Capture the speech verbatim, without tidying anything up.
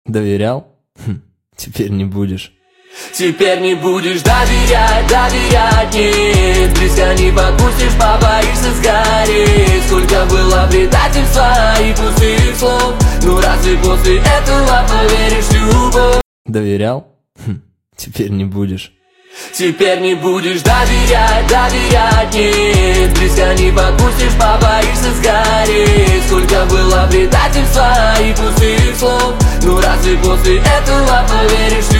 Доверял? Хм, теперь не будешь. Теперь не будешь доверять, доверять, нет. Близко не подпустишь, побоишься сгореть. Сколько было предательства и пустых слов. Ну разве после этого поверишь в любовь? Доверял? Хм, теперь не будешь. Теперь не будешь доверять, доверять, нет. Близко не подпустишь, побоишься сгореть. Сколько было предательства и пустых слов. Ну разве после этого поверишь